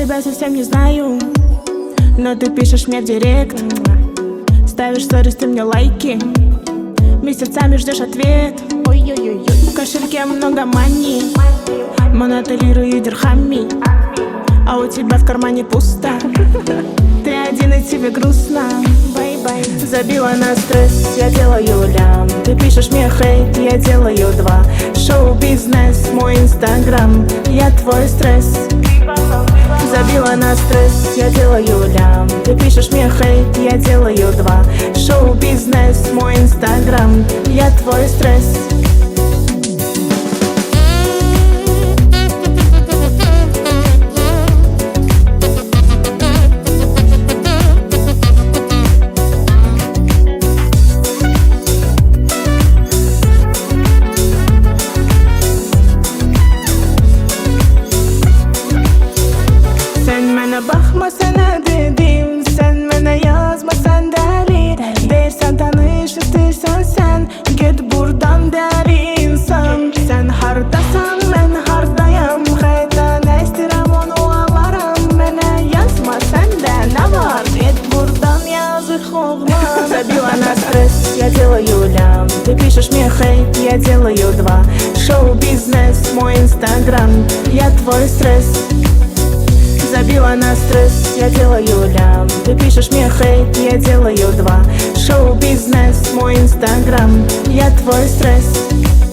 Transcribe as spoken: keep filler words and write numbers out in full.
тебя совсем не знаю, но ты пишешь мне в директ, ставишь сторис, ты мне лайки, месяцами ждешь ответ. Ой-ой-ой, в кошельке много мани, монотолирую дирхами, а у тебя в кармане пусто. Ты один и тебе грустно. Бай-бай. Забила на стресс, я делаю лям. Ты пишешь мне хейт, я делаю два. Шоу-бизнес, мой инстаграм, я твой стресс. Забила на стресс, я делаю лям. Ты пишешь мне хейт, я делаю два. Шоу-бизнес, мой инстаграм, я твой стресс. Bakmasana dedim, sen bana yazmasan deli. Dersen tanıştıysan sen, git buradan deli insan. Sen hardasan, ben hardayım. Hayta ne isterim onu alaram. Bana yazma sende ne var, git buradan yazık oğlan. Забила на стресс, я делаю лям. Ты пишешь мне хейт, я делаю два. Шоу-бизнес, мой инстаграм, я твой стресс. Забила на стресс, я делаю лям. Ты пишешь мне хейт, я делаю два. Шоу-бизнес, мой инстаграм, я твой стресс.